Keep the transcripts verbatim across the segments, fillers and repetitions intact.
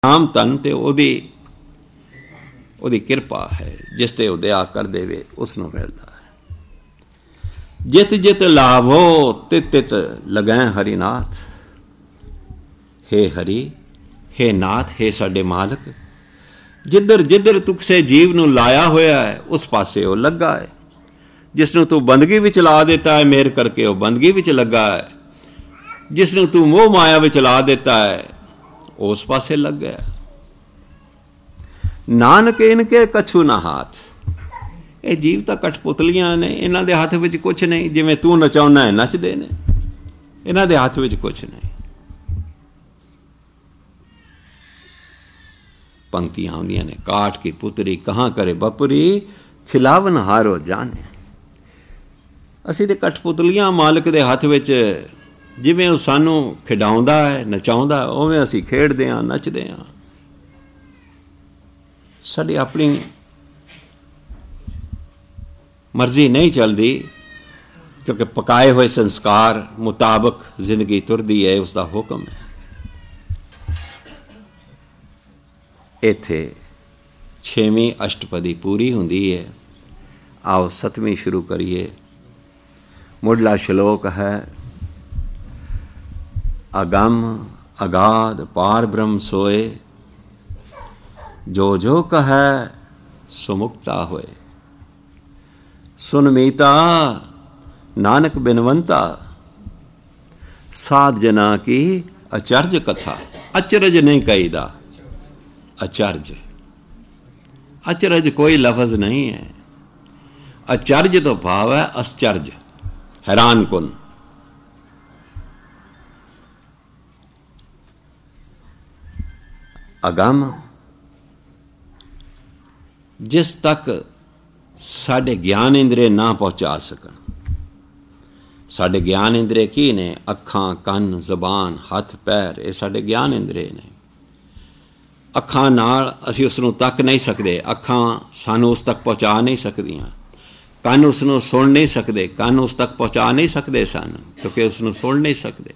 ਨਾਮ ਧਨ ਤੇ ਉਹਦੀ ਉਹਦੀ ਕਿਰਪਾ ਹੈ, ਜਿਸ ਤੇ ਉਹ ਦਇਆ ਕਰ ਦੇਵੇ ਉਸ ਨੂੰ ਮਿਲਦਾ ਹੈ। ਜਿਤ ਜਿਤ ਲਾਭੋ ਤਿਤ ਤਿਤ ਲਗੈ ਹਰੀਨਾਥ। ਹੇ ਹਰੀ, ਹੇ ਨਾਥ, ਹੇ ਸਾਡੇ ਮਾਲਕ, ਜਿੱਧਰ ਜਿੱਧਰ ਤੂੰ ਕਿਸੇ ਜੀਵ ਨੂੰ ਲਾਇਆ ਹੋਇਆ ਹੈ ਉਸ ਪਾਸੇ ਉਹ ਲੱਗਾ ਹੈ। ਜਿਸ ਨੂੰ ਤੂੰ ਬੰਦਗੀ ਵਿੱਚ ਲਾ ਦਿੱਤਾ ਹੈ, ਮਿਹਰ ਕਰਕੇ ਉਹ ਬੰਦਗੀ ਵਿੱਚ ਲੱਗਾ ਹੈ। ਜਿਸ ਨੂੰ ਤੂੰ ਮੋਹ ਮਾਇਆ ਵਿੱਚ ਲਾ ਦਿੱਤਾ ਹੈ ਉਸ ਪਾਸੇ ਲੱਗ ਗਿਆ। ਨਾਨਕ ਇਨਕੇ ਕਛੂ ਨਾ ਹਾਥ। ਇਹ ਜੀਵ ਤਾਂ ਕਠਪੁਤਲੀਆਂ ਨੇ, ਇਹਨਾਂ ਦੇ ਹੱਥ ਵਿੱਚ ਕੁਛ ਨਹੀਂ। ਜਿਵੇਂ ਤੂੰ ਨਚਾਉਣਾ ਹੈ ਨੱਚਦੇ ਨੇ, ਇਹਨਾਂ ਦੇ ਹੱਥ ਵਿੱਚ ਕੁਛ ਨਹੀਂ। ਪੰਕਤੀਆਂ ਆਉਂਦੀਆਂ ਨੇ, ਕਾਠ ਕੀ ਪੁਤਰੀ ਕਹਾਂ ਕਰੇ ਬਪੁਰੀ, ਖਿਲਾਵਨ ਹਾਰੋ ਜਾਣੇ। ਅਸੀਂ ਤੇ ਕਠਪੁਤਲੀਆਂ ਮਾਲਕ ਦੇ ਹੱਥ ਵਿੱਚ, ਜਿਵੇਂ ਉਹ ਸਾਨੂੰ ਖਿਡਾਉਂਦਾ ਹੈ ਨਚਾਉਂਦਾ, ਉਵੇਂ ਅਸੀਂ ਖੇਡਦੇ ਹਾਂ ਨੱਚਦੇ ਹਾਂ। ਸਾਡੀ ਆਪਣੀ ਮਰਜ਼ੀ ਨਹੀਂ ਚੱਲਦੀ, ਕਿਉਂਕਿ ਪਕਾਏ ਹੋਏ ਸੰਸਕਾਰ ਮੁਤਾਬਕ ਜ਼ਿੰਦਗੀ ਤੁਰਦੀ ਹੈ, ਉਸਦਾ ਹੁਕਮ ਹੈ। ਇੱਥੇ ਛੇਵੀਂ ਅਸ਼ਟਪਦੀ ਪੂਰੀ ਹੁੰਦੀ ਹੈ। ਆਓ ਸੱਤਵੀਂ ਸ਼ੁਰੂ ਕਰੀਏ। ਮੁੱਢਲਾ ਸ਼ਲੋਕ ਹੈ, ਅਗੰਮ ਅਗਾਧ ਪਾਰ ਬ੍ਰਹਮ ਸੋਏ, ਜੋ ਜੋ ਕਹੈ ਸੋ ਮੁਕਤਾ ਹੋਏ। ਸੁਨ ਮੀਤਾ ਨਾਨਕ ਬਿਨਵੰਤਾ, ਸਾਧ ਜਨਾ ਕੀ ਅਚਰਜ ਕਥਾ। ਅਚਰਜ ਨਹੀਂ ਕਹੀਦਾ, ਅਚਰਜ। ਅਚਰਜ ਕੋਈ ਲਫ਼ਜ਼ ਨਹੀਂ ਹੈ। ਅਚਰਜ ਤੋਂ ਭਾਵ ਹੈ ਅਸਚਰਜ, हैरान कुन। अगम जिस तक साढ़े ज्ञान इंद्रे ना पहुँचा सकन। साढ़े ज्ञान इंद्रे की ने? अखां कन जबान हथ पैर, ये साढ़े ज्ञान इंद्रे ने। अखां नाल असीं उस नूं तक नहीं सकते, अखां सानू उस तक पहुँचा नहीं सकदियां। ਕੰਨ ਉਸ ਨੂੰ ਸੁਣ ਨਹੀਂ ਸਕਦੇ, ਕੰਨ ਉਸ ਤੱਕ ਪਹੁੰਚਾ ਨਹੀਂ ਸਕਦੇ ਸਨ, ਕਿਉਂਕਿ ਉਸ ਨੂੰ ਸੁਣ ਨਹੀਂ ਸਕਦੇ।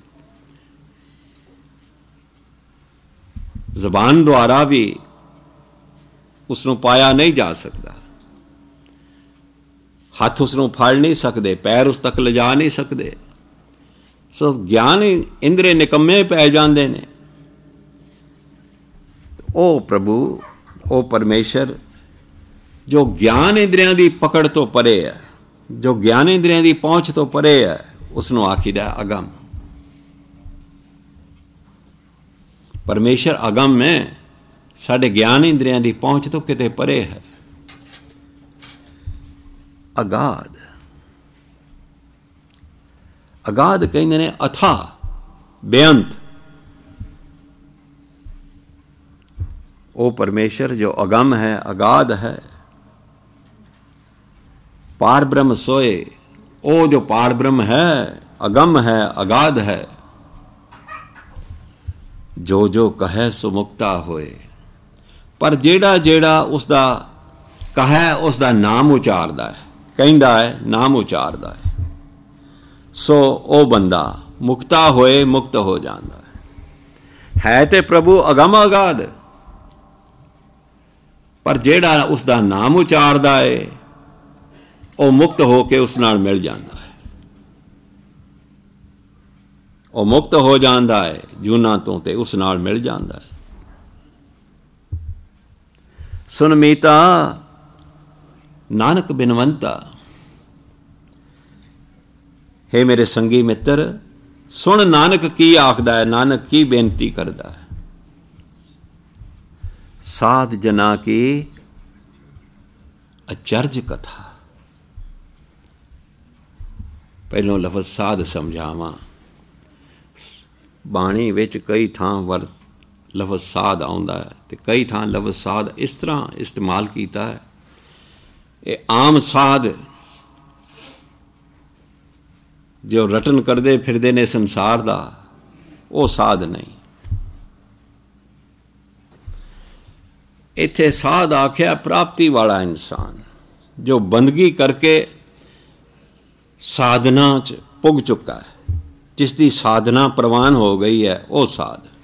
ਜ਼ਬਾਨ ਦੁਆਰਾ ਵੀ ਉਸ ਨੂੰ ਪਾਇਆ ਨਹੀਂ ਜਾ ਸਕਦਾ। ਹੱਥ ਉਸ ਨੂੰ ਫੜ ਨਹੀਂ ਸਕਦੇ, ਪੈਰ ਉਸ ਤੱਕ ਲਿਜਾ ਨਹੀਂ ਸਕਦੇ। ਸੋ ਗਿਆਨ ਇੰਦਰੇ ਨਿਕੰਮੇ ਪੈ ਜਾਂਦੇ ਨੇ। ਉਹ ਪ੍ਰਭੂ, ਉਹ ਪਰਮੇਸ਼ਰ ਜੋ ਗਿਆਨ ਇੰਦਰੀਆਂ ਦੀ ਪਕੜ ਤੋਂ ਪਰੇ ਹੈ, ਜੋ ਗਿਆਨ ਇੰਦਰੀਆਂ ਦੀ ਪਹੁੰਚ ਤੋਂ ਪਰੇ ਹੈ, ਉਸ ਨੂੰ ਆਖੀਦਾ ਅਗਮ। ਪਰਮੇਸ਼ਰ ਅਗਮ ਹੈ, ਸਾਡੇ ਗਿਆਨ ਇੰਦਰੀਆਂ ਦੀ ਪਹੁੰਚ ਤੋਂ ਕਿਤੇ ਪਰੇ ਹੈ। ਅਗਾਧ, ਅਗਾਧ ਕਹਿੰਦੇ ਨੇ ਅਥਾਹ, ਬੇਅੰਤ। ਉਹ ਪਰਮੇਸ਼ਰ ਜੋ ਅਗਮ ਹੈ, ਅਗਾਧ ਹੈ। पार ब्रह्म सोए, ओ जो पार ब्रह्म है, अगम है, अगाध है। जो जो कहे सो मुक्ता होए। पर जेड़ा जेड़ा उसका कहे उसका नाम उचारदा है, कहंदा है, नाम उचारदा है, सो ओ बंदा मुक्ता होए, मुक्त हो जाता है। है ते प्रभु अगम अगाध, पर जेड़ा उसका नाम उचारदा है ਉਹ ਮੁਕਤ ਹੋ ਕੇ ਉਸ ਨਾਲ ਮਿਲ ਜਾਂਦਾ ਹੈ। ਉਹ ਮੁਕਤ ਹੋ ਜਾਂਦਾ ਹੈ ਜੂਨਾਂ ਤੋਂ ਤੇ ਉਸ ਨਾਲ ਮਿਲ ਜਾਂਦਾ ਹੈ। ਸੁਨ ਮੀਤਾ ਨਾਨਕ ਬਿਨਵੰਤਾ। ਹੇ ਮੇਰੇ ਸੰਗੀ ਮਿੱਤਰ, ਸੁਣ ਨਾਨਕ ਕੀ ਆਖਦਾ ਹੈ, ਨਾਨਕ ਕੀ ਬੇਨਤੀ ਕਰਦਾ ਹੈ। ਸਾਧ ਜਨਾ ਕੀ ਅਚਰਜ ਕਥਾ। ਪਹਿਲੋਂ ਲਫ਼ਜ਼ ਸਾਧ ਸਮਝਾਵਾਂ। ਬਾਣੀ ਵਿੱਚ ਕਈ ਥਾਂ ਵਰ ਲਫ਼ਜ਼ ਸਾਧ ਆਉਂਦਾ ਹੈ ਅਤੇ ਕਈ ਥਾਂ ਲਫ਼ਜ਼ ਸਾਧ ਇਸ ਤਰ੍ਹਾਂ ਇਸਤੇਮਾਲ ਕੀਤਾ ਹੈ। ਇਹ ਆਮ ਸਾਧ ਜੋ ਰਟਨ ਕਰਦੇ ਫਿਰਦੇ ਨੇ ਸੰਸਾਰ ਦਾ, ਉਹ ਸਾਧ ਨਹੀਂ। ਇੱਥੇ ਸਾਧ ਆਖਿਆ ਪ੍ਰਾਪਤੀ ਵਾਲਾ ਇਨਸਾਨ, ਜੋ ਬੰਦਗੀ ਕਰਕੇ ਸਾਧਨਾ 'ਚ ਪੁੱਗ ਚੁੱਕਾ ਹੈ, ਜਿਸ ਦੀ ਸਾਧਨਾ ਪ੍ਰਵਾਨ ਹੋ ਗਈ ਹੈ, ਉਹ ਸਾਧ।